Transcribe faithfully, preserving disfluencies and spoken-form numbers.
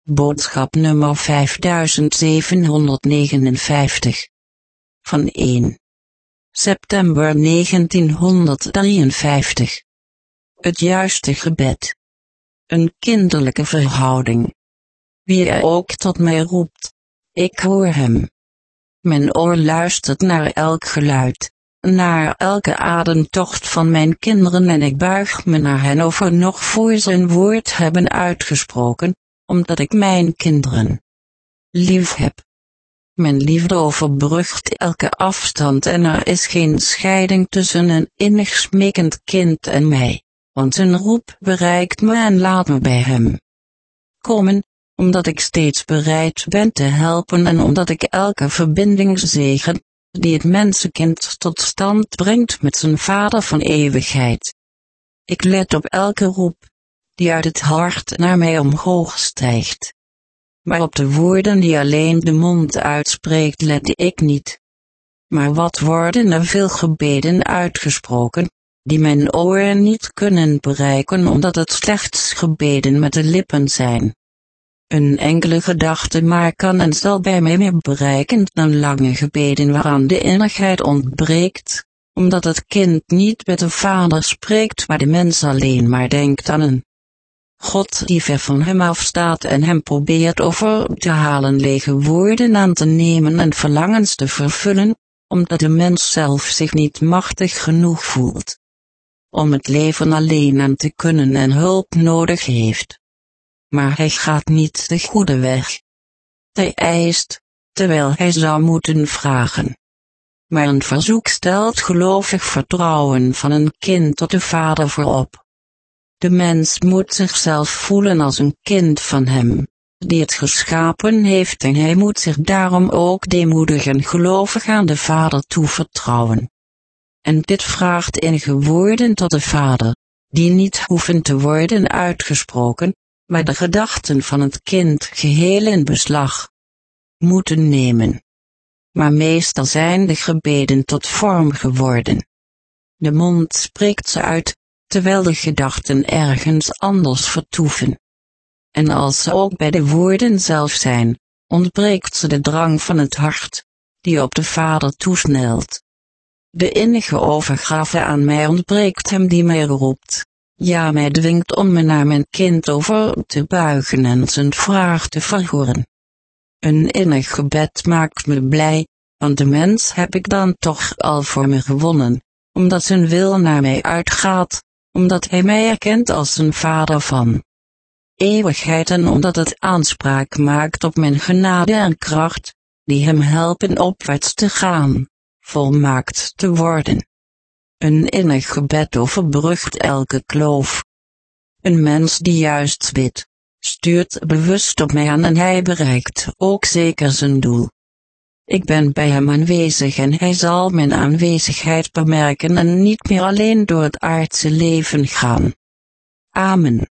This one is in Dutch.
Boodschap nummer vijfduizendzevenhonderdnegenenvijftig. Van één september negentienhonderddrieënvijftig. Het juiste gebed. Een kinderlijke verhouding. Wie er ook tot mij roept, ik hoor hem. Mijn oor luistert naar elk geluid, naar elke ademtocht van mijn kinderen en ik buig me naar hen over nog voor ze een woord hebben uitgesproken, omdat ik mijn kinderen lief heb. Mijn liefde overbrugt elke afstand en er is geen scheiding tussen een innig smekend kind en mij, want zijn roep bereikt me en laat me bij hem komen, omdat ik steeds bereid ben te helpen en omdat ik elke verbindingszegen, die het mensenkind tot stand brengt met zijn Vader van eeuwigheid. Ik let op elke roep, die uit het hart naar mij omhoog stijgt. Maar op de woorden die alleen de mond uitspreekt let ik niet. Maar wat worden er veel gebeden uitgesproken, die mijn oren niet kunnen bereiken omdat het slechts gebeden met de lippen zijn. Een enkele gedachte maar kan en zal bij mij meer bereiken dan lange gebeden waaraan de innigheid ontbreekt, omdat het kind niet met de Vader spreekt maar de mens alleen maar denkt aan een God die ver van hem afstaat en hem probeert over te halen lege woorden aan te nemen en verlangens te vervullen, omdat de mens zelf zich niet machtig genoeg voelt om het leven alleen aan te kunnen en hulp nodig heeft. Maar hij gaat niet de goede weg. Hij eist, terwijl hij zou moeten vragen. Maar een verzoek stelt gelovig vertrouwen van een kind tot de Vader voorop. De mens moet zichzelf voelen als een kind van hem, die het geschapen heeft en hij moet zich daarom ook deemoedig en gelovig aan de Vader toevertrouwen. En dit vraagt innige woorden tot de Vader, die niet hoeven te worden uitgesproken, maar de gedachten van het kind geheel in beslag moeten nemen. Maar meestal zijn de gebeden tot vorm geworden. De mond spreekt ze uit, terwijl de gedachten ergens anders vertoeven. En als ze ook bij de woorden zelf zijn, ontbreekt ze de drang van het hart, die op de Vader toesnelt. De innige overgave aan mij ontbreekt hem die mij roept, ja mij dwingt om me naar mijn kind over te buigen en zijn vraag te verhoren. Een innig gebed maakt me blij, want de mens heb ik dan toch al voor me gewonnen, omdat zijn wil naar mij uitgaat, omdat hij mij erkent als een Vader van eeuwigheid en omdat het aanspraak maakt op mijn genade en kracht, die hem helpen opwaarts te gaan, volmaakt te worden. Een innig gebed overbrugt elke kloof. Een mens die juist bidt, stuurt bewust op mij aan en hij bereikt ook zeker zijn doel. Ik ben bij hem aanwezig en hij zal mijn aanwezigheid bemerken en niet meer alleen door het aardse leven gaan. Amen.